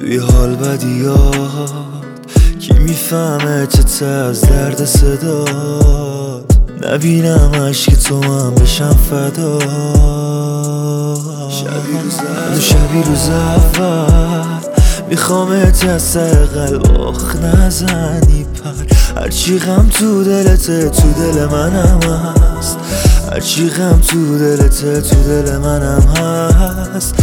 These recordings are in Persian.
توی حال بدیات کی میفهمه چه از درد صدات؟ نبینم عشق تو من بشم فدا. شبی روز اول میخوامت از سر قلب آخ نزنی پر. هرچی غم تو دلته تو دل منم هست، هرچی غم تو دلته تو دل منم هست.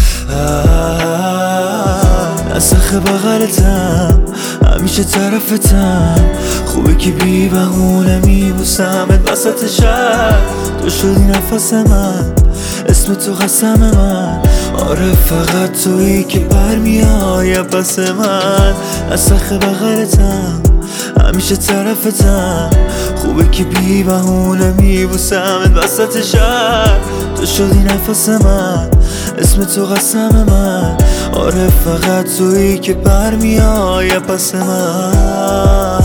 نسخ بغلتم همیشه طرفتم، خوبه که بی بهونه میبوسمت وسط شب. تو شدی نفس من، اسم تو قسم من. آره فقط تویی که برمیای پس من. نسخ بغلتم همیشه طرفتم، خوبه که بی بهونه میبوسمت وسط شب. تو شدی نفس من، اسم تو قسم من. آره فقط تویی که برمیای پس من.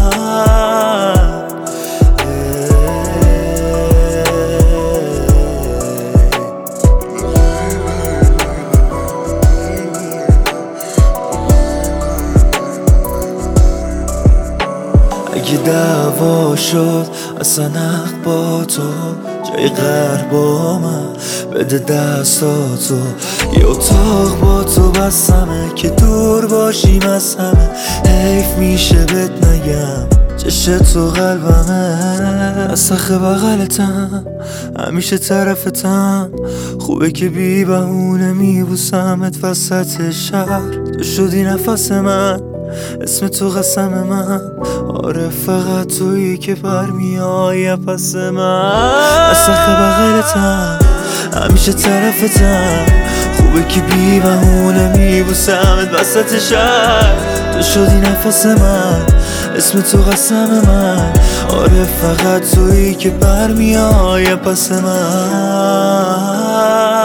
اگه دعوا شد اصلا حق با تو، جای قهر با من بده دستاتو. یه اتاق با تو بسمه که دور باشیم از همه. حیف میشه بهت نگم چشم تو قلبمه. نسخ بغلتم همیشه طرفتم، خوبه که بی بهونه میبوسمت وسط شهر. تو شدی نفس من، اسم تو قسم من. آره فقط تویی که برمیای پس من. نسخ بغلتم همیشه طرفتم، خوبه که بی بهونه میبوسمت وسط شهر. تو شدی نفس من، اسم تو قسم من. آره فقط تویی که برمیای پس من.